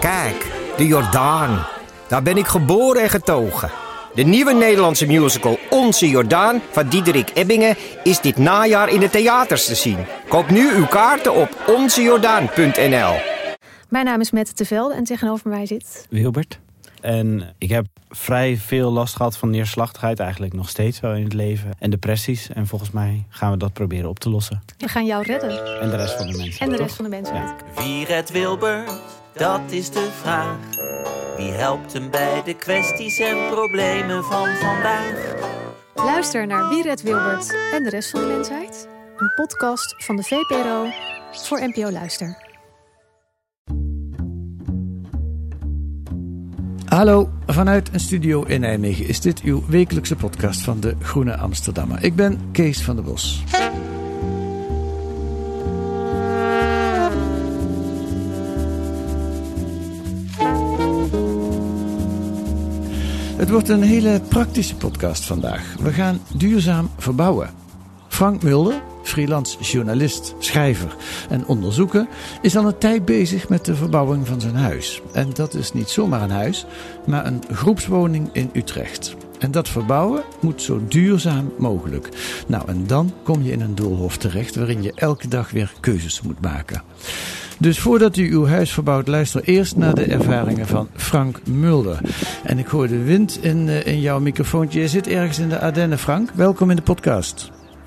Kijk, de Jordaan. Daar ben ik geboren en getogen. De nieuwe Nederlandse musical Onze Jordaan van Diederik Ebbingen is dit najaar in de theaters te zien. Koop nu uw kaarten op onzejordaan.nl. Mijn naam is Mette te Velde en tegenover mij zit Wilbert. En ik heb vrij veel last gehad van neerslachtigheid, eigenlijk nog steeds wel in het leven. En depressies. En volgens mij gaan we dat proberen op te lossen. We gaan jou redden. En de rest van de mensen. En de rest van de mensen. Ja. Wie redt Wilbert? Dat is de vraag. Wie helpt hem bij de kwesties en problemen van vandaag? Luister naar Wie redt Wilbert en de rest van de mensheid. Een podcast van de VPRO voor NPO Luister. Hallo, vanuit een studio in Nijmegen is dit uw wekelijkse podcast van de Groene Amsterdammer. Ik ben Kees van der Bos. Het wordt een hele praktische podcast vandaag. We gaan duurzaam verbouwen. Frank Mulder, freelance journalist, schrijver en onderzoeker, is al een tijd bezig met de verbouwing van zijn huis. En dat is niet zomaar een huis, maar een groepswoning in Utrecht. En dat verbouwen moet zo duurzaam mogelijk. Nou, en dan kom je in een doolhof terecht waarin je elke dag weer keuzes moet maken. Dus voordat u uw huis verbouwt, luister eerst naar de ervaringen van Frank Mulder. En ik hoor de wind in jouw microfoontje. Je zit ergens in de Ardennen, Frank. Welkom in de podcast.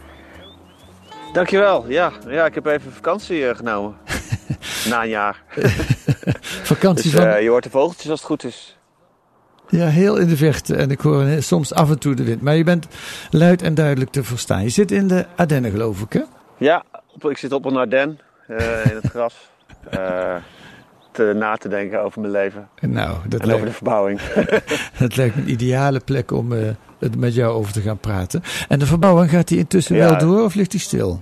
Dankjewel. Ja, ik heb even vakantie genomen. Na een jaar. Vakantie dus, van... je hoort de vogeltjes als het goed is. Ja, heel in de verte. En ik hoor soms af en toe de wind. Maar je bent luid en duidelijk te verstaan. Je zit in de Ardennen, geloof ik, hè? Ja, ik zit op een Ardennen in het gras. Na te denken over mijn leven. Nou, over de verbouwing. Dat lijkt me een ideale plek om het met jou over te gaan praten. En de verbouwing, gaat die intussen wel door of ligt die stil?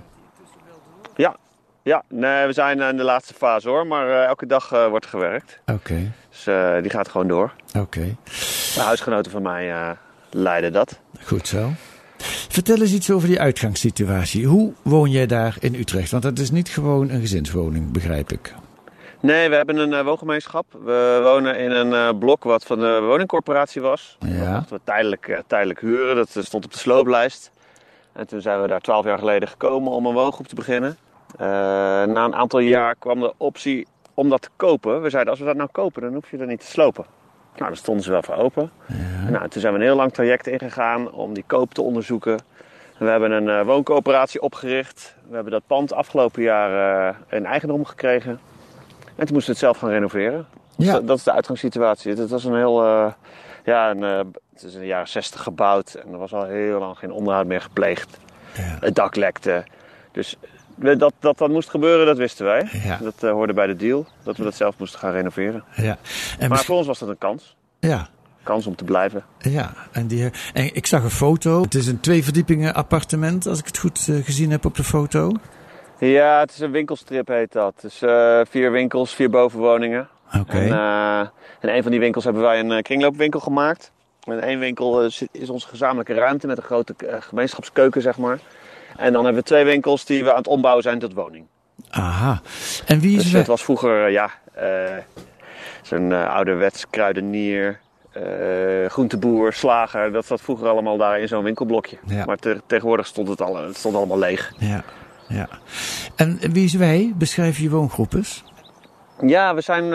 Ja, nee, we zijn in de laatste fase hoor. Maar elke dag wordt er gewerkt. Oké. Dus die gaat gewoon door. Oké. De huisgenoten van mij leiden dat. Goed zo. Vertel eens iets over die uitgangssituatie. Hoe woon jij daar in Utrecht? Want dat is niet gewoon een gezinswoning, begrijp ik. Nee, we hebben een woongemeenschap. We wonen in een blok wat van de woningcorporatie was. Ja. Dat mochten we tijdelijk huren. Dat stond op de slooplijst. En toen zijn we daar 12 jaar geleden gekomen om een woongroep te beginnen. Na een aantal jaar kwam de optie om dat te kopen. We zeiden, als we dat nou kopen, dan hoef je er niet te slopen. Nou, daar stonden ze wel voor open. Ja. Nou, toen zijn we een heel lang traject ingegaan om die koop te onderzoeken. We hebben een wooncoöperatie opgericht. We hebben dat pand afgelopen jaar in eigendom gekregen. En toen moesten we het zelf gaan renoveren. Ja. Dus dat is de uitgangssituatie. Het was een heel... het is in de jaren 60 gebouwd. En er was al heel lang geen onderhoud meer gepleegd. Ja. Het dak lekte. Dus dat moest gebeuren, dat wisten wij. Ja. Dat hoorde bij de deal. Dat we dat zelf moesten gaan renoveren. Ja. Maar voor ons was dat een kans. Ja. Kans om te blijven. Ja, en ik zag een foto. Het is een 2 verdiepingen appartement, als ik het goed gezien heb op de foto. Ja, het is een winkelstrip heet dat. Dus 4 winkels, 4 bovenwoningen. Oké. En een van die winkels hebben wij een kringloopwinkel gemaakt. En 1 winkel is onze gezamenlijke ruimte met een grote gemeenschapskeuken, zeg maar. En dan hebben we 2 winkels die we aan het ombouwen zijn tot woning. Aha. En wie is dus het was vroeger, zo'n ouderwets kruidenier, groenteboer, slager. Dat zat vroeger allemaal daar in zo'n winkelblokje. Ja. Maar tegenwoordig stond het allemaal leeg. Ja. En wie is wij? Beschrijf je woongroep eens. Ja, we zijn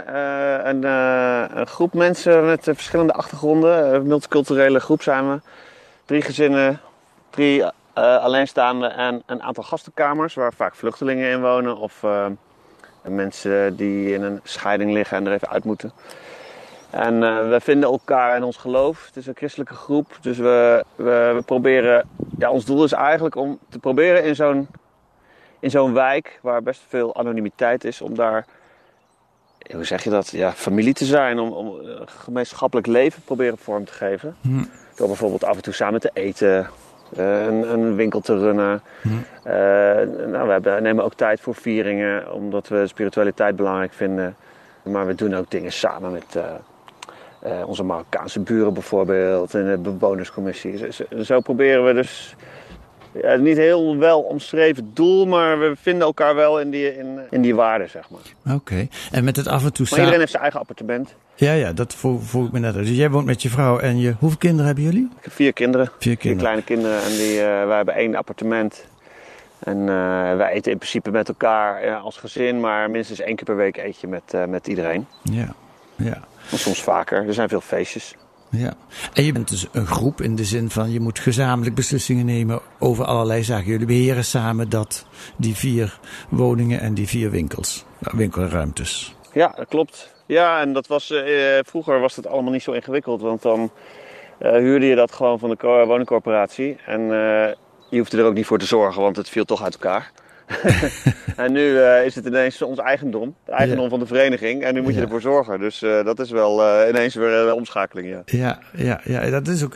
een groep mensen met verschillende achtergronden. Een multiculturele groep zijn we. 3 gezinnen, 3 alleenstaanden en een aantal gastenkamers waar vaak vluchtelingen in wonen. Of mensen die in een scheiding liggen en er even uit moeten. En we vinden elkaar in ons geloof. Het is een christelijke groep. Dus we proberen... Ja, ons doel is eigenlijk om te proberen in zo'n wijk waar best veel anonimiteit is, om daar, hoe zeg je dat, familie te zijn, om gemeenschappelijk leven proberen vorm te geven. Door bijvoorbeeld af en toe samen te eten, een winkel te runnen. We nemen ook tijd voor vieringen, omdat we spiritualiteit belangrijk vinden. Maar we doen ook dingen samen met onze Marokkaanse buren bijvoorbeeld en de bewonerscommissie. Zo proberen we dus niet heel wel omschreven doel, maar we vinden elkaar wel in die waarde, zeg maar. Oké. En met het af en toe Maar iedereen heeft zijn eigen appartement. Ja, dat vroeg ik me net uit. Dus jij woont met je vrouw en hoeveel kinderen hebben jullie? Ik heb 4 kinderen. 4 4 kinderen. kleine kinderen. En wij hebben 1 appartement. En wij eten in principe met elkaar als gezin, maar minstens 1 keer per week eet je met iedereen. Ja. En soms vaker. Er zijn veel feestjes. Ja. En je bent dus een groep in de zin van je moet gezamenlijk beslissingen nemen over allerlei zaken. Jullie beheren samen die 4 woningen en die 4 winkels, winkelruimtes. Ja, dat klopt. Ja, en dat was, vroeger was het allemaal niet zo ingewikkeld, want dan huurde je dat gewoon van de woningcorporatie. En je hoefde er ook niet voor te zorgen, want het viel toch uit elkaar. En nu is het ineens ons eigendom, het eigendom van de vereniging. En nu moet je ervoor zorgen. Dus dat is wel ineens weer een omschakeling. Ja, dat is ook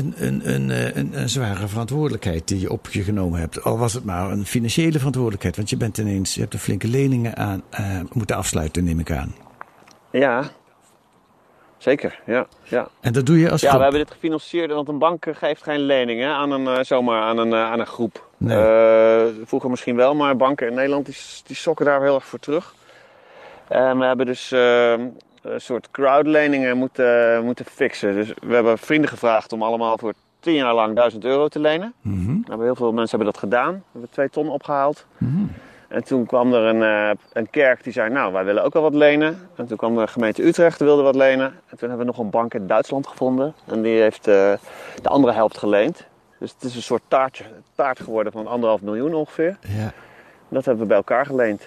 een zware verantwoordelijkheid die je op je genomen hebt. Al was het maar een financiële verantwoordelijkheid. Want je hebt er flinke leningen aan moeten afsluiten, neem ik aan. Ja, zeker. Ja. En dat doe je als groep? Ja, we hebben dit gefinancierd, want een bank geeft geen lening zomaar aan een groep. Nee. Vroeger misschien wel, maar banken in Nederland die sokken daar heel erg voor terug. En we hebben dus een soort crowdleningen moeten fixen. Dus we hebben vrienden gevraagd om allemaal voor 10 jaar lang €1000 te lenen. Mm-hmm. Heel veel mensen hebben dat gedaan. We hebben 2 ton opgehaald. Mm-hmm. En toen kwam er een kerk die zei, nou, wij willen ook wel wat lenen. En toen kwam de gemeente Utrecht, die wilde wat lenen. En toen hebben we nog een bank in Duitsland gevonden. En die heeft de andere helft geleend. Dus het is een soort taart geworden van 1,5 miljoen ongeveer. Ja. Dat hebben we bij elkaar geleend.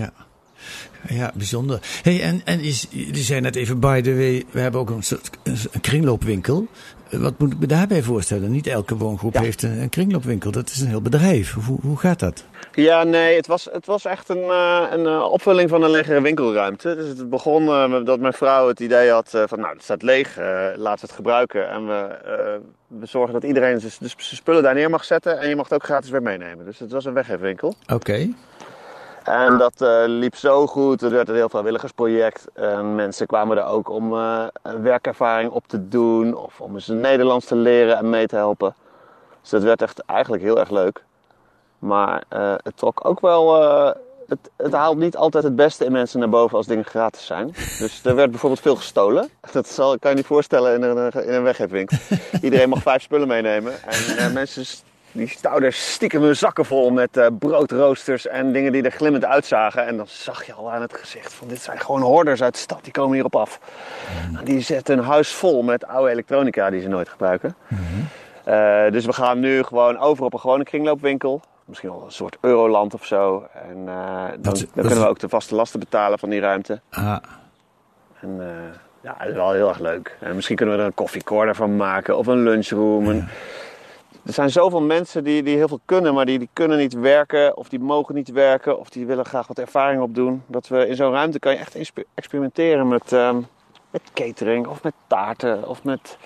Ja, bijzonder. Hey, en je zei net even, by the way, we hebben ook een kringloopwinkel. Wat moet ik me daarbij voorstellen? Niet elke woongroep heeft een kringloopwinkel. Dat is een heel bedrijf. Hoe gaat dat? Ja, nee, het was echt een opvulling van een legere winkelruimte. Dus het begon dat mijn vrouw het idee had van, nou, het staat leeg, laten we het gebruiken. En we zorgen dat iedereen zijn spullen daar neer mag zetten en je mag het ook gratis weer meenemen. Dus het was een weggeefwinkel. Oké. En dat liep zo goed. Er werd een heel vrijwilligersproject. En mensen kwamen er ook om werkervaring op te doen. Of om eens Nederlands te leren en mee te helpen. Dus dat werd echt eigenlijk heel erg leuk. Maar het trok ook wel... Het haalt niet altijd het beste in mensen naar boven als dingen gratis zijn. Dus er werd bijvoorbeeld veel gestolen. Dat kan je niet voorstellen in een weggeefwinkel. Iedereen mag 5 spullen meenemen. En mensen... Die stouwden stiekem hun zakken vol met broodroosters en dingen die er glimmend uitzagen. En dan zag je al aan het gezicht van dit zijn gewoon hoorders uit de stad, die komen hierop af. En die zetten een huis vol met oude elektronica die ze nooit gebruiken. Dus we gaan nu gewoon over op een gewone kringloopwinkel. Misschien wel een soort Euroland of zo. En dan kunnen we ook de vaste lasten betalen van die ruimte. En ja, dat is wel heel erg leuk. En misschien kunnen we er een koffiecorner van maken of een lunchroom. Er zijn zoveel mensen die heel veel kunnen, maar die kunnen niet werken of die mogen niet werken of die willen graag wat ervaring opdoen. Dat we in zo'n ruimte kan je echt experimenteren met catering of met taarten of met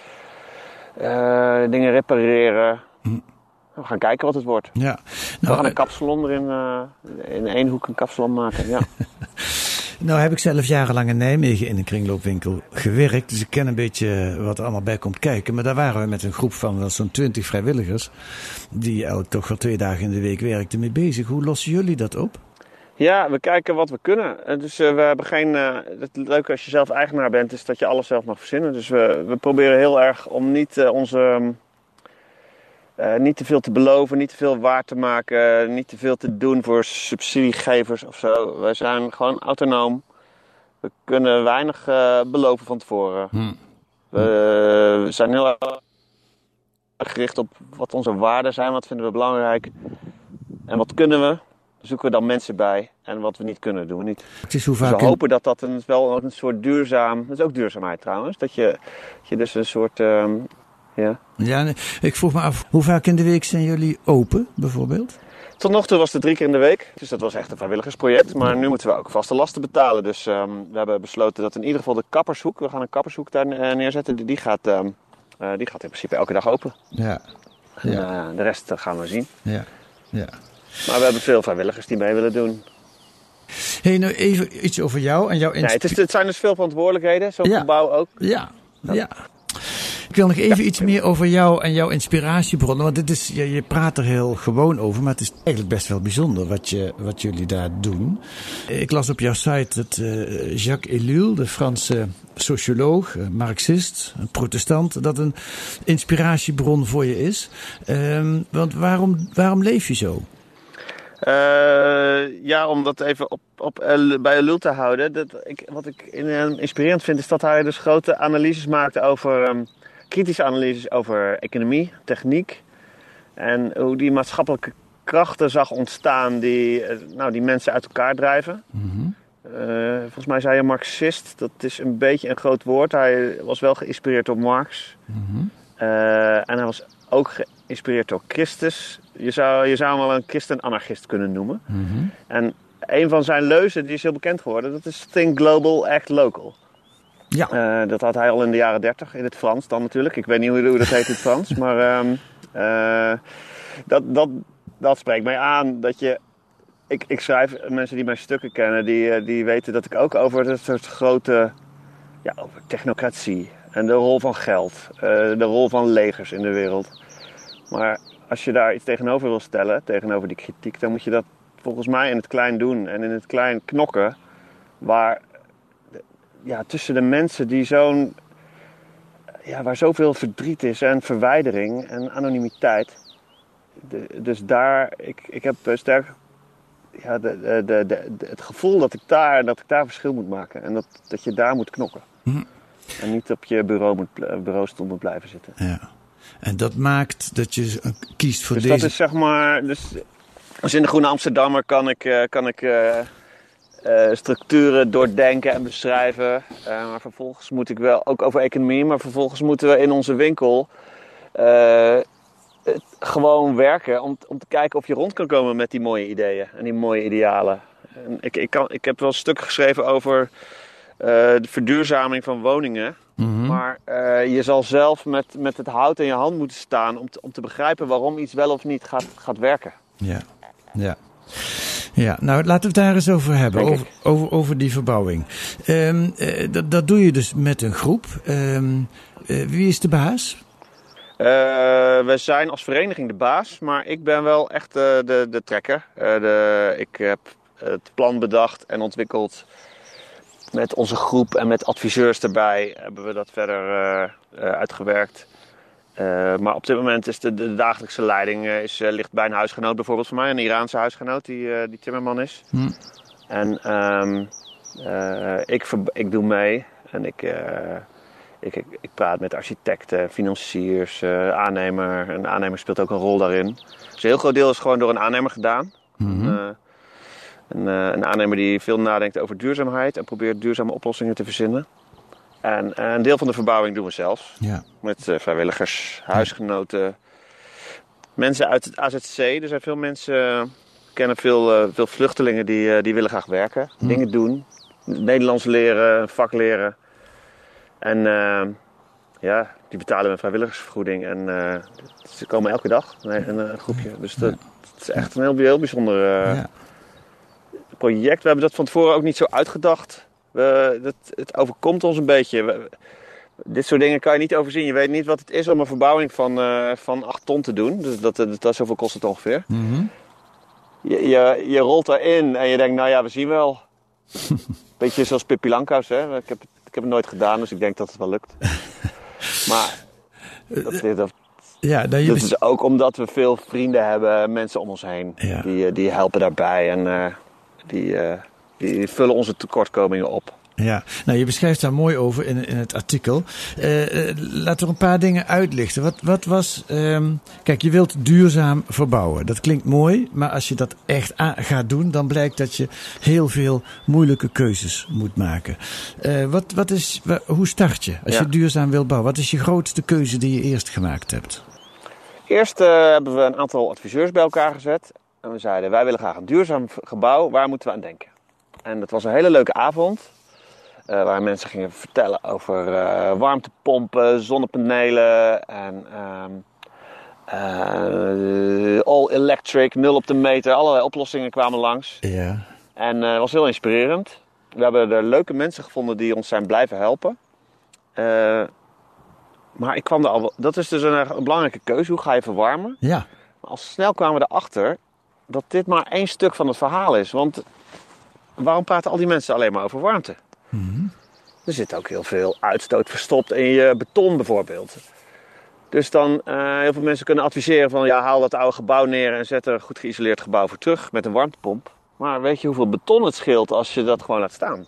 dingen repareren. We gaan kijken wat het wordt. Ja. We gaan een kapsalon erin, in één hoek een kapsalon maken. Ja. Nou heb ik zelf jarenlang in Nijmegen in een kringloopwinkel gewerkt. Dus ik ken een beetje wat er allemaal bij komt kijken. Maar daar waren we met een groep van wel zo'n 20 vrijwilligers. Die eigenlijk toch wel 2 dagen in de week werkten mee bezig. Hoe lossen jullie dat op? Ja, we kijken wat we kunnen. Dus we hebben geen... het leuke als je zelf eigenaar bent is dat je alles zelf mag verzinnen. Dus we proberen heel erg om niet niet te veel te beloven, niet te veel waar te maken, niet te veel te doen voor subsidiegevers of zo. Wij zijn gewoon autonoom. We kunnen weinig beloven van tevoren. We zijn heel erg gericht op wat onze waarden zijn, wat vinden we belangrijk. En wat kunnen we, zoeken we dan mensen bij. En wat we niet kunnen, doen we niet. Het is hoe vaak dus we hopen dat dat wel een soort duurzaam... Dat is ook duurzaamheid trouwens. Dat je dus een soort... Ja, ik vroeg me af, hoe vaak in de week zijn jullie open, bijvoorbeeld? Tot nog toe was het 3 keer in de week. Dus dat was echt een vrijwilligersproject. Maar nu moeten we ook vaste lasten betalen. Dus we hebben besloten dat in ieder geval de kappershoek... We gaan een kappershoek daar neerzetten. Die gaat in principe elke dag open. Ja. En de rest gaan we zien. Ja. Maar we hebben veel vrijwilligers die mee willen doen. Hey, nou even iets over jou en jouw het zijn dus veel verantwoordelijkheden. Zo'n gebouw ook. Ja. Ik wil nog even iets meer over jou en jouw inspiratiebronnen. Want dit is, je praat er heel gewoon over, maar het is eigenlijk best wel bijzonder wat jullie daar doen. Ik las op jouw site dat Jacques Ellul, de Franse socioloog, marxist, een protestant, dat een inspiratiebron voor je is. Want waarom leef je zo? Om dat even bij Ellul te houden. Wat ik inspirerend vind, is dat hij dus grote analyses maakte over, kritische analyses over economie, techniek. En hoe die maatschappelijke krachten zag ontstaan die mensen uit elkaar drijven. Mm-hmm. Volgens mij zei hij marxist, dat is een beetje een groot woord. Hij was wel geïnspireerd door Marx. Mm-hmm. En hij was ook geïnspireerd door Christus. Je zou hem wel een christen-anarchist kunnen noemen. Mm-hmm. En een van zijn leuzen, die is heel bekend geworden, dat is Think Global, Act Local. Ja. Dat had hij al in de jaren 30, in het Frans dan natuurlijk. Ik weet niet hoe dat heet in het Frans, maar dat spreekt mij aan. Dat je, ik schrijf, mensen die mijn stukken kennen, die weten dat ik ook over dat soort grote, over technocratie en de rol van geld, de rol van legers in de wereld. Maar als je daar iets tegenover wil stellen, tegenover die kritiek, dan moet je dat volgens mij in het klein doen en in het klein knokken, waar tussen de mensen die waar zoveel verdriet is en verwijdering en anonimiteit. Dus daar, ik heb sterk het gevoel dat ik daar verschil moet maken en dat je daar moet knokken. Hm. En niet op je bureaustoel moet blijven zitten. Ja. En dat maakt dat je kiest voor deze... Dus dat is zeg maar... Dus in de Groene Amsterdammer kan ik structuren doordenken en beschrijven. Maar vervolgens moet ik wel, ook over economie, maar vervolgens moeten we in onze winkel gewoon werken om te kijken of je rond kan komen met die mooie ideeën en die mooie idealen. En ik heb wel stukken geschreven over de verduurzaming van woningen. Mm-hmm. Maar je zal zelf met het hout in je hand moeten staan om te begrijpen waarom iets wel of niet gaat werken. Ja, nou laten we het daar eens over hebben, over die verbouwing. Dat doe je dus met een groep. Wie is de baas? We zijn als vereniging de baas, maar ik ben wel echt de trekker. Ik heb het plan bedacht en ontwikkeld. Met onze groep en met adviseurs erbij hebben we dat verder uitgewerkt. Maar op dit moment is de dagelijkse leiding ligt bij een huisgenoot bijvoorbeeld van mij. Een Iraanse huisgenoot die timmerman is. Hm. En ik doe mee. En ik praat met architecten, financiers, aannemer. En de aannemer speelt ook een rol daarin. Dus een heel groot deel is gewoon door een aannemer gedaan. Mm-hmm. Een aannemer die veel nadenkt over duurzaamheid en probeert duurzame oplossingen te verzinnen. En een deel van de verbouwing doen we zelf. Ja. Met vrijwilligers, huisgenoten, mensen uit het AZC. Er zijn veel mensen, we kennen veel vluchtelingen die willen graag werken. Dingen doen, Nederlands leren, een vak leren. En die betalen een vrijwilligersvergoeding. En ze komen elke dag, een groepje. Dus dat is echt een heel bijzonder project. We hebben dat van tevoren ook niet zo uitgedacht. Het overkomt ons een beetje. Dit soort dingen kan je niet overzien. Je weet niet wat het is om een verbouwing van 8 ton te doen. Dus dat zoveel kost het ongeveer. Mm-hmm. Je rolt erin en je denkt, we zien wel. Beetje zoals Pippi Langkous, hè? Ik heb het nooit gedaan, dus ik denk dat het wel lukt. Maar dat is ook omdat we veel vrienden hebben, mensen om ons heen. Ja. Die helpen daarbij en die vullen onze tekortkomingen op. Ja, nou je beschrijft daar mooi over in het artikel. Laten we een paar dingen uitlichten. Wat was... kijk, je wilt duurzaam verbouwen. Dat klinkt mooi, maar als je dat echt gaat doen, dan blijkt dat je heel veel moeilijke keuzes moet maken. Hoe start je als je duurzaam wilt bouwen? Wat is je grootste keuze die je eerst gemaakt hebt? Eerst hebben we een aantal adviseurs bij elkaar gezet. En we zeiden, wij willen graag een duurzaam gebouw. Waar moeten we aan denken? En dat was een hele leuke avond. Waar mensen gingen vertellen over warmtepompen, zonnepanelen en all electric, 0 op de meter. Allerlei oplossingen kwamen langs. Ja. En het was heel inspirerend. We hebben er leuke mensen gevonden die ons zijn blijven helpen. Maar ik kwam er al... Dat is dus een belangrijke keuze. Hoe ga je verwarmen? Ja. Maar al snel kwamen we erachter dat dit maar 1 stuk van het verhaal is. Want waarom praten al die mensen alleen maar over warmte? Er zit ook heel veel uitstoot verstopt in je beton bijvoorbeeld. Dus dan, heel veel mensen kunnen adviseren van... haal dat oude gebouw neer en zet er een goed geïsoleerd gebouw voor terug met een warmtepomp. Maar weet je hoeveel beton het scheelt als je dat gewoon laat staan?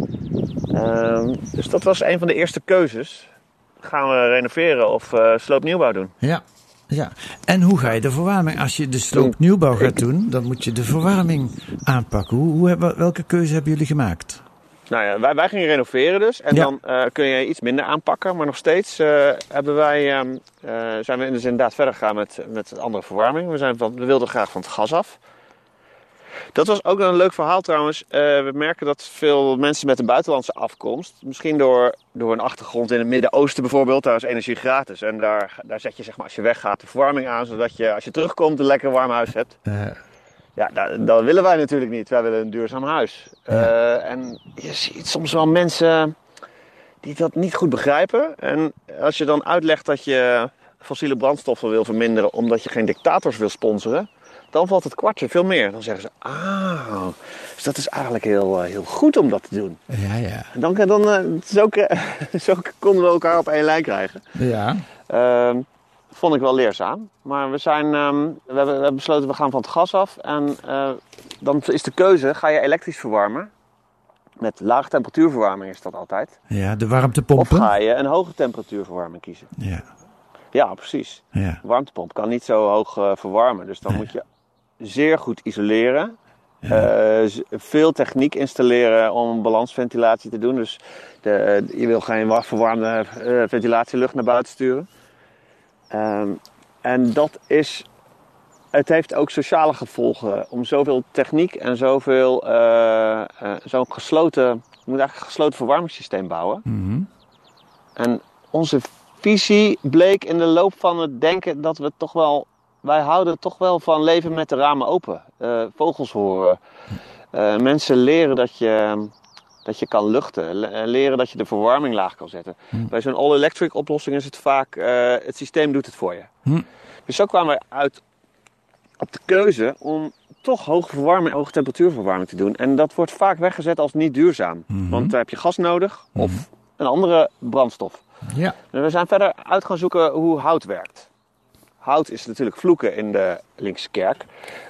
Dus dat was een van de eerste keuzes. Gaan we renoveren of sloopnieuwbouw doen? Ja. En hoe ga je de verwarming? Als je de sloopnieuwbouw gaat doen, dan moet je de verwarming aanpakken. Welke keuze hebben jullie gemaakt? Nou ja, wij gingen renoveren dus. En dan kun je iets minder aanpakken. Maar nog steeds zijn we dus inderdaad verder gegaan met andere verwarming. We wilden graag van het gas af. Dat was ook een leuk verhaal trouwens. We merken dat veel mensen met een buitenlandse afkomst... misschien door een achtergrond in het Midden-Oosten bijvoorbeeld... daar is energie gratis. En daar zet je, zeg maar, als je weggaat, de verwarming aan... zodat je, als je terugkomt, een lekker warm huis hebt. Ja, dat willen wij natuurlijk niet. Wij willen een duurzaam huis. En je ziet soms wel mensen die dat niet goed begrijpen. En als je dan uitlegt dat je fossiele brandstoffen wil verminderen... omdat je geen dictators wil sponsoren... dan valt het kwartje veel meer. Dan zeggen ze, dus dat is eigenlijk heel goed om dat te doen. Ja. En zo konden we elkaar op 1 lijn krijgen. Ja. Vond ik wel leerzaam. Maar we hebben besloten, we gaan van het gas af. En dan is de keuze, ga je elektrisch verwarmen? Met lage temperatuurverwarming is dat altijd. Ja, de warmtepompen. Of ga je een hoge temperatuurverwarming kiezen? Ja, precies. Ja. De warmtepomp kan niet zo hoog verwarmen. Dus dan moet je zeer goed isoleren. Veel techniek installeren om balansventilatie te doen. Dus je wil geen verwarmde ventilatielucht naar buiten sturen. En het heeft ook sociale gevolgen om zoveel techniek en zoveel zo'n gesloten... Je moet eigenlijk een gesloten verwarmingssysteem bouwen. En onze visie bleek in de loop van het denken dat wij houden toch wel van leven met de ramen open. Vogels horen. Mensen leren dat je kan luchten. Leren dat je de verwarming laag kan zetten. Bij zo'n all-electric oplossing is het vaak... het systeem doet het voor je. Dus zo kwamen we uit op de keuze om toch hoge temperatuurverwarming te doen. En dat wordt vaak weggezet als niet duurzaam. Want daar heb je gas nodig of een andere brandstof. Ja. En we zijn verder uit gaan zoeken hoe hout werkt. Hout is natuurlijk vloeken in de linkse kerk.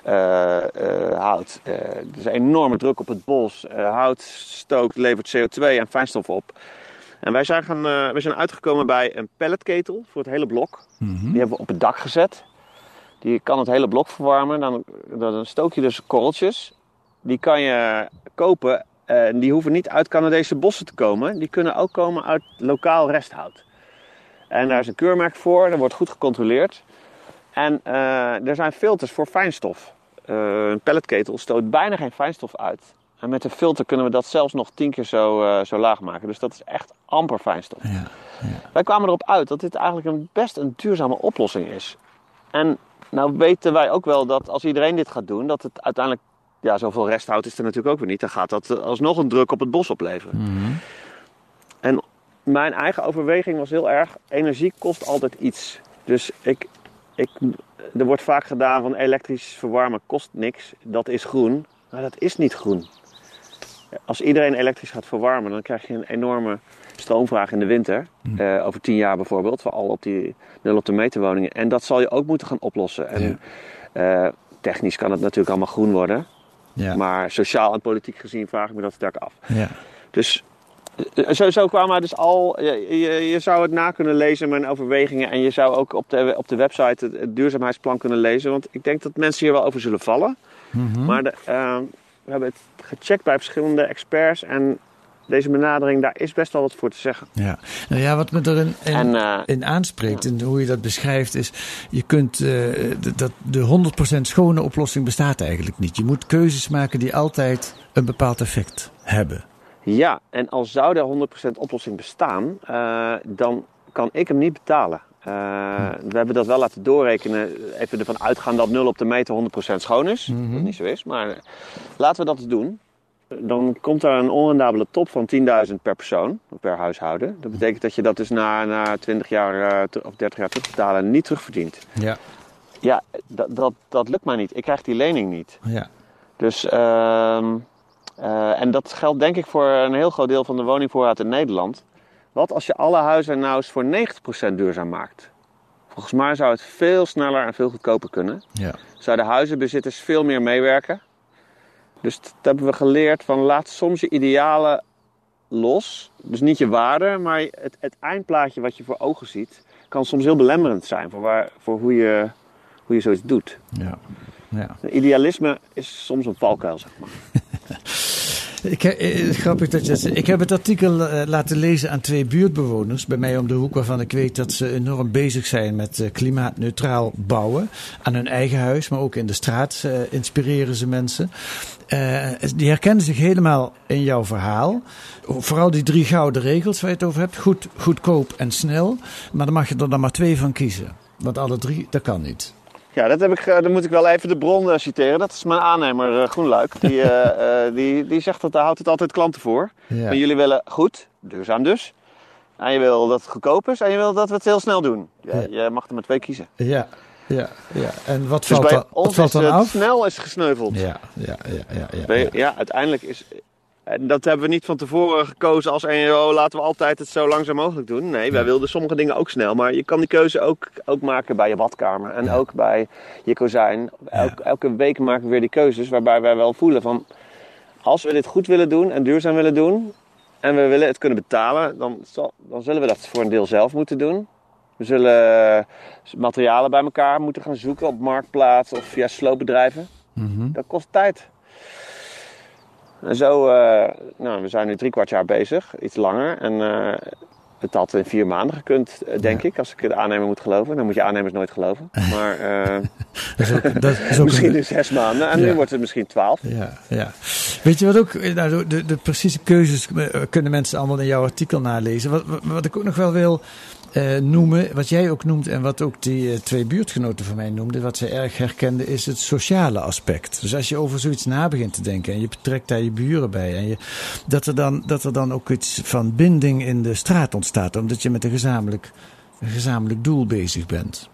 Hout, er is een enorme druk op het bos. Hout stookt, levert CO2 en fijnstof op. En wij zijn uitgekomen bij een pelletketel voor het hele blok. Die hebben we op het dak gezet. Die kan het hele blok verwarmen. Dan stook je dus korreltjes. Die kan je kopen. Die hoeven niet uit Canadese bossen te komen. Die kunnen ook komen uit lokaal resthout. En daar is een keurmerk voor. Dat wordt goed gecontroleerd. En er zijn filters voor fijnstof. Een pelletketel stoot bijna geen fijnstof uit. En met een filter kunnen we dat zelfs nog 10 keer zo laag maken. Dus dat is echt amper fijnstof. Ja. Wij kwamen erop uit dat dit eigenlijk best een duurzame oplossing is. En nou weten wij ook wel dat als iedereen dit gaat doen, dat het uiteindelijk, ja, zoveel resthout is er natuurlijk ook weer niet. Dan gaat dat alsnog een druk op het bos opleveren. En mijn eigen overweging was heel erg, energie kost altijd iets. Dus er wordt vaak gedaan van elektrisch verwarmen kost niks. Dat is groen. Maar dat is niet groen. Als iedereen elektrisch gaat verwarmen, dan krijg je een enorme stroomvraag in de winter. Over 10 jaar bijvoorbeeld, vooral op die 0 op de meter woningen. En dat zal je ook moeten gaan oplossen. En technisch kan het natuurlijk allemaal groen worden. Ja. Maar sociaal en politiek gezien vraag ik me dat sterk af. Ja. Dus zo kwamen we dus al... Je zou het na kunnen lezen, mijn overwegingen. En je zou ook op de website het duurzaamheidsplan kunnen lezen. Want ik denk dat mensen hier wel over zullen vallen. Maar we hebben het gecheckt bij verschillende experts. En deze benadering, daar is best wel wat voor te zeggen. Ja, nou ja, wat me erin aanspreekt en hoe je dat beschrijft is, je kunt de 100% schone oplossing bestaat eigenlijk niet. Je moet keuzes maken die altijd een bepaald effect hebben. Ja, en als zou de 100% oplossing bestaan, dan kan ik hem niet betalen. We hebben dat wel laten doorrekenen, even ervan uitgaan dat 0 op de meter 100% schoon is. Dat niet zo is, maar laten we dat eens doen. dan komt daar een onrendabele top van 10.000 per persoon, per huishouden. Dat betekent dat je dat dus na 20 jaar of 30 jaar terugbetalen niet terugverdient. Ja. Ja, dat lukt mij niet. Ik krijg die lening niet. Ja. Dus, en dat geldt denk ik voor een heel groot deel van de woningvoorraad in Nederland. Wat als je alle huizen nou eens voor 90% duurzaam maakt? Volgens mij zou het veel sneller en veel goedkoper kunnen. Ja. Zouden huizenbezitters veel meer meewerken. Dus dat hebben we geleerd van laat soms je idealen los. Dus niet je waarde, maar het eindplaatje wat je voor ogen ziet kan soms heel belemmerend zijn voor hoe je zoiets doet. Ja. Ja. Idealisme is soms een valkuil, zeg maar. Grappig dat je dat zegt. Ik heb het artikel laten lezen aan 2 buurtbewoners bij mij om de hoek, waarvan ik weet dat ze enorm bezig zijn met klimaatneutraal bouwen. Aan hun eigen huis, maar ook in de straat inspireren ze mensen. Die herkennen zich helemaal in jouw verhaal. Vooral die 3 gouden regels waar je het over hebt. Goed, goedkoop en snel. Maar dan mag je er dan maar 2 van kiezen. Want alle 3, dat kan niet. Ja, dan moet ik wel even de bron citeren. Dat is mijn aannemer Groenluik. Die zegt dat daar houdt het altijd klanten voor. Ja. Maar jullie willen goed, duurzaam dus. En je wil dat het goedkoop is en je wil dat we het heel snel doen. Je mag er maar 2 kiezen. Ja. En wat Dus valt, bij wat ons valt is dan het af? snel is gesneuveld. Ja, uiteindelijk is... En dat hebben we niet van tevoren gekozen als laten we altijd het zo langzaam mogelijk doen. Nee, wij wilden sommige dingen ook snel. Maar je kan die keuze ook maken bij je badkamer. En ook bij je kozijn. Elke week maken we weer die keuzes waarbij wij wel voelen van... Als we dit goed willen doen en duurzaam willen doen... en we willen het kunnen betalen... dan zullen we dat voor een deel zelf moeten doen. We zullen materialen bij elkaar moeten gaan zoeken op Marktplaats of via sloopbedrijven. Mm-hmm. Dat kost tijd. En zo, we zijn nu 3/4 jaar bezig, iets langer. En het had in 4 maanden gekund, denk ik, als ik de aannemer moet geloven. Dan moet je aannemers nooit geloven. Maar dat is ook misschien in 6 maanden en nu wordt het misschien 12. Ja. Weet je wat ook, de precieze keuzes kunnen mensen allemaal in jouw artikel nalezen. Wat ik ook nog wel wil noemen, wat jij ook noemt en wat ook die 2 buurtgenoten van mij noemden, wat zij erg herkenden, is het sociale aspect. Dus als je over zoiets na begint te denken en je betrekt daar je buren bij, en dat er dan ook iets van binding in de straat ontstaat, omdat je met een gezamenlijk doel bezig bent.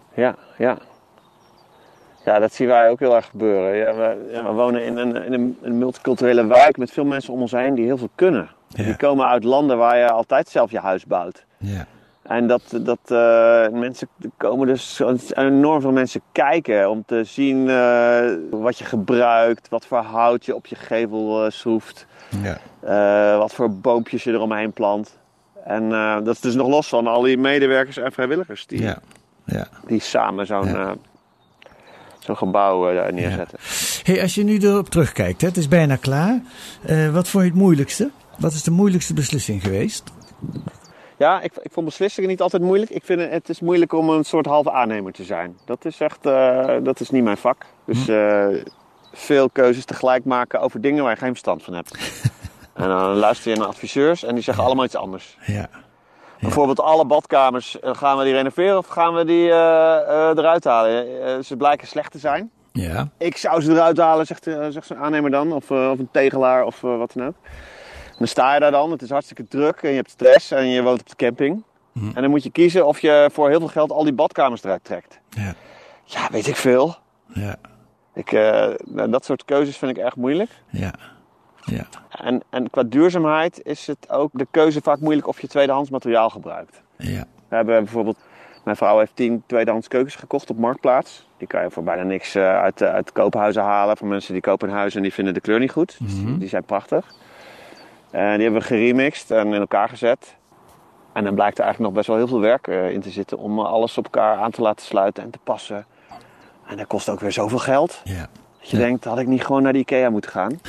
Ja, dat zien wij ook heel erg gebeuren. We wonen in een multiculturele wijk met veel mensen om ons heen die heel veel kunnen. Ja. Die komen uit landen waar je altijd zelf je huis bouwt. Ja. En dat mensen komen dus enorm veel mensen kijken om te zien wat je gebruikt, wat voor hout je op je gevel schroeft, wat voor boompjes je eromheen plant. En dat is dus nog los van al die medewerkers en vrijwilligers die samen zo'n gebouw neerzetten. Ja. Hey, als je nu erop terugkijkt, het is bijna klaar. Wat vond je het moeilijkste? Wat is de moeilijkste beslissing geweest? Ja, ik vond beslissingen niet altijd moeilijk. Ik vind het is moeilijk om een soort halve aannemer te zijn. Dat is echt, dat is niet mijn vak. Dus veel keuzes tegelijk maken over dingen waar je geen verstand van hebt. En dan luister je naar adviseurs en die zeggen allemaal iets anders. Ja. Bijvoorbeeld alle badkamers, gaan we die renoveren of gaan we die eruit halen? Ze blijken slecht te zijn. Ja. Ik zou ze eruit halen, zegt zo'n aannemer dan. Of een tegelaar of wat dan ook. Dan sta je daar dan, het is hartstikke druk en je hebt stress en je woont op de camping. Mm. En dan moet je kiezen of je voor heel veel geld al die badkamers eruit trekt. Ja, weet ik veel. Ja. Dat soort keuzes vind ik erg moeilijk. Ja. En qua duurzaamheid is het ook de keuze vaak moeilijk of je tweedehands materiaal gebruikt. Ja. We hebben bijvoorbeeld, mijn vrouw heeft 10 tweedehands keukens gekocht op Marktplaats. Die kan je voor bijna niks uit koophuizen halen. Voor mensen die kopen een huis en die vinden de kleur niet goed. Mm-hmm. Dus die zijn prachtig. En die hebben we geremixed en in elkaar gezet. En dan blijkt er eigenlijk nog best wel heel veel werk in te zitten om alles op elkaar aan te laten sluiten en te passen. En dat kost ook weer zoveel geld. Ja. Dat je denkt, had ik niet gewoon naar de IKEA moeten gaan?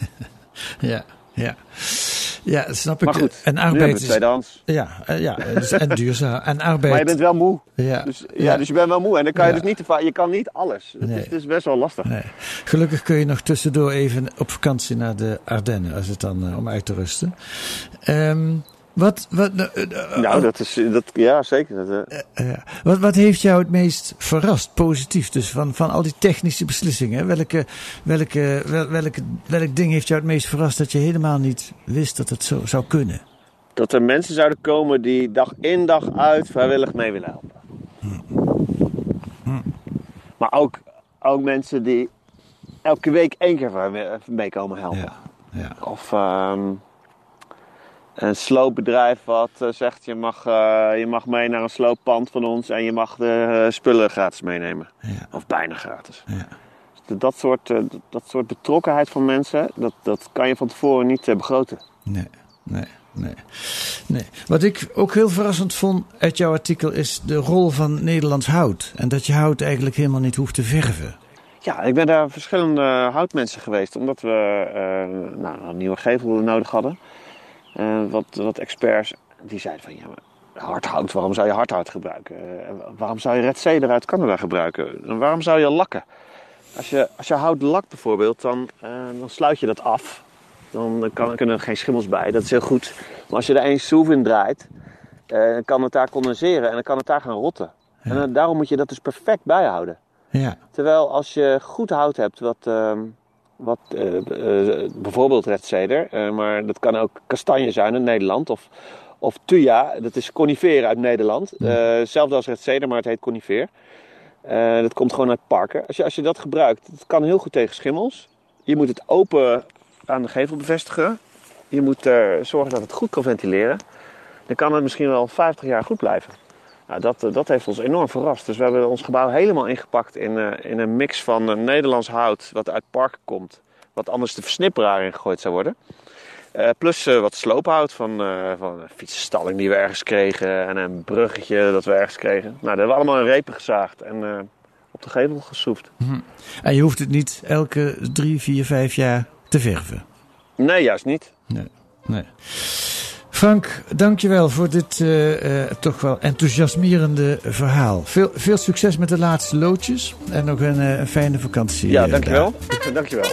Ja, dat snap ik. Maar goed, en arbeid is tweedehands. En duurzaam. En arbeid. Maar je bent wel moe. Dus je bent wel moe. En dan kan je dus niet je kan niet alles. Nee. Het is best wel lastig. Nee. Gelukkig kun je nog tussendoor even op vakantie naar de Ardennen, als het dan om uit te rusten. Ja, zeker. Wat heeft jou het meest verrast, positief? Dus van al die technische beslissingen. Welk ding heeft jou het meest verrast dat je helemaal niet wist dat het zo zou kunnen? Dat er mensen zouden komen die dag in dag uit vrijwillig mee willen helpen. Maar ook mensen die elke week 1 keer mee komen helpen. Ja. Of een sloopbedrijf wat zegt je mag mee naar een slooppand van ons en je mag de spullen gratis meenemen. Ja. Of bijna gratis. Ja. Dus dat soort betrokkenheid van mensen, dat kan je van tevoren niet begroten. Nee. Wat ik ook heel verrassend vond uit jouw artikel is de rol van Nederlands hout. En dat je hout eigenlijk helemaal niet hoeft te verven. Ja, ik ben daar verschillende houtmensen geweest. Omdat we een nieuwe gevel nodig hadden. Wat experts die zeiden van hardhout, waarom zou je hardhout gebruiken? Waarom zou je Red Cedar uit Canada gebruiken? En waarom zou je lakken? Als je hout lakt bijvoorbeeld, dan sluit je dat af. Dan kunnen er geen schimmels bij, dat is heel goed. Maar als je er 1 schroef in draait, dan kan het daar condenseren en dan kan het daar gaan rotten. Ja. En daarom moet je dat dus perfect bijhouden. Ja. Terwijl als je goed hout hebt, bijvoorbeeld Red Cedar, maar dat kan ook kastanje zijn in Nederland. Of thuja, dat is conifeer uit Nederland. Hetzelfde als Red Cedar, maar het heet conifeer. Dat komt gewoon uit parken. Als je dat gebruikt, dat kan heel goed tegen schimmels. Je moet het open aan de gevel bevestigen. Je moet zorgen dat het goed kan ventileren. Dan kan het misschien wel 50 jaar goed blijven. Nou, dat heeft ons enorm verrast. Dus we hebben ons gebouw helemaal ingepakt in een mix van Nederlands hout wat uit parken komt. Wat anders de versnipperaar in gegooid zou worden. Plus wat sloophout van een fietsenstalling die we ergens kregen. En een bruggetje dat we ergens kregen. Nou, dat hebben we allemaal in repen gezaagd en op de gevel geschroefd. En je hoeft het niet elke 3, 4, 5 jaar te verven? Nee, juist niet. Nee. Frank, dankjewel voor dit toch wel enthousiasmerende verhaal. Veel succes met de laatste loodjes en nog een fijne vakantie. Ja, dankjewel. Dankjewel.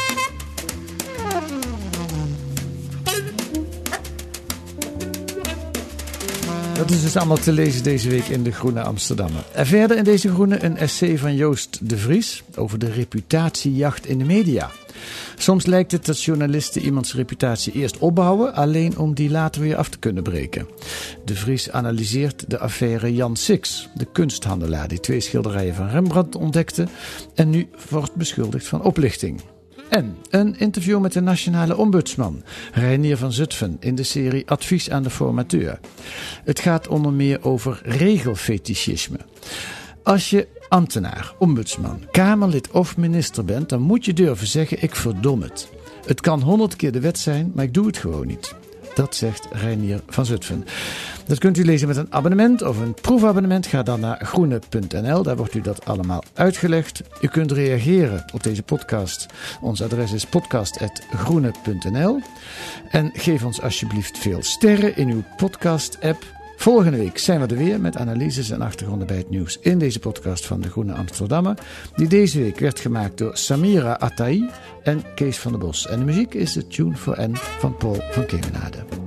Dat is dus allemaal te lezen deze week in de Groene Amsterdammer. En verder in deze Groene een essay van Joost de Vries over de reputatiejacht in de media. Soms lijkt het dat journalisten iemands reputatie eerst opbouwen, alleen om die later weer af te kunnen breken. De Vries analyseert de affaire Jan Six, de kunsthandelaar die 2 schilderijen van Rembrandt ontdekte en nu wordt beschuldigd van oplichting. En een interview met de nationale ombudsman, Reinier van Zutphen, in de serie Advies aan de formateur. Het gaat onder meer over regelfetischisme. Als je ambtenaar, ombudsman, kamerlid of minister bent, dan moet je durven zeggen, ik verdom het. Het kan 100 keer de wet zijn, maar ik doe het gewoon niet. Dat zegt Reinier van Zutphen. Dat kunt u lezen met een abonnement of een proefabonnement. Ga dan naar groene.nl, daar wordt u dat allemaal uitgelegd. U kunt reageren op deze podcast. Ons adres is podcast@groene.nl. En geef ons alsjeblieft veel sterren in uw podcast-app. Volgende week zijn we er weer met analyses en achtergronden bij het nieuws in deze podcast van de Groene Amsterdammer. Die deze week werd gemaakt door Samira Atai en Kees van der Bos. En de muziek is de Tune for N van Paul van Kemenade.